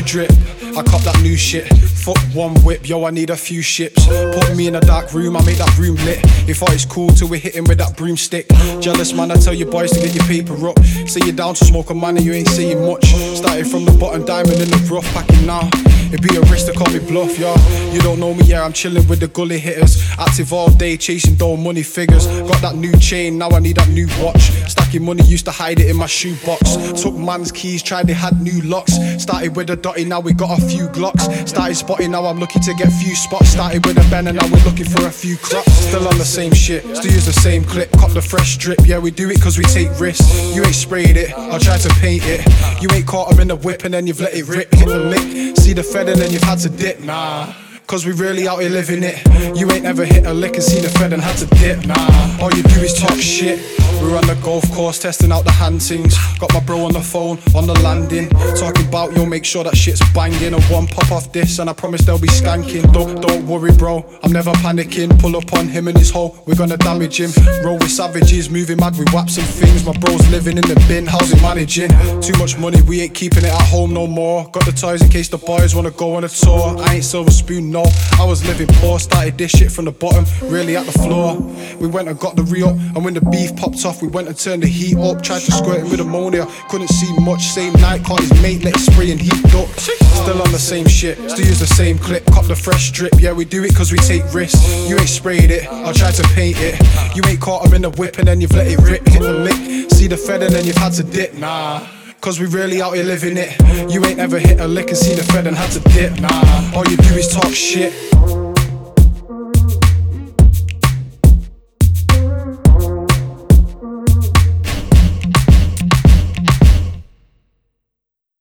drip. I cop that new shit. Fuck one whip, yo, I need a few ships. Put me in a dark room, I make that room lit. He thought it's cool till we hit him with that broomstick. Jealous man, I tell your boys to get your paper up. Say you're down to smoke a man and you ain't saying much. Started from the bottom, diamond in the rough, packing now. It'd be a risk to call me bluff, yo. You don't know me, yeah, I'm chilling with the gully hitters. Active all day, chasing dough, money figures. Got that new chain, now I need that new watch. Stacking money, used to hide it in my shoebox. Took man's keys, tried they had new locks. Started with a dotty, now we got a few Glocks. Started spotting, now I'm looking to get few spots. Started with a Ben and now we're looking for a few crops. Still on the same shit, still use the same clip. Cop the fresh drip, yeah, we do it cause we take risks. You ain't sprayed it, I'll try to paint it. You ain't caught her in the whip and then you've let it rip. Hit the lick, see the fed and then you've had to dip. Nah, cause we really out here living it. You ain't ever hit a lick and seen the fed and had to dip. Nah, all you do is talk shit. We're on the golf course testing out the hand things. Got my bro on the phone, on the landing. Talking about, yo, make sure that shit's banging. And one pop off this and I promise they'll be skanking. Don't worry bro, I'm never panicking. Pull up on him and his hoe, we're gonna damage him. Roll with savages, moving mad, we whap some things. My bro's living in the bin, how's it managing? Too much money, we ain't keeping it at home no more. Got the toys in case the boys wanna go on a tour. I ain't silver spoon, no, I was living poor. Started this shit from the bottom, really at the floor. We went and got the re-up, and when the beef popped off, we went and turned the heat up. Tried to squirt him with ammonia, couldn't see much. Same night, caught his mate, let it spray and heat up. Still on the same shit, still use the same clip. Cop the fresh drip, yeah, we do it cause we take risks. You ain't sprayed it, I'll try to paint it. You ain't caught her in the whip and then you've let it rip. Hit the lick, see the fed and then you've had to dip. Nah, cause we really out here living it. You ain't ever hit a lick and seen the fed and had to dip. Nah, all you do is talk shit.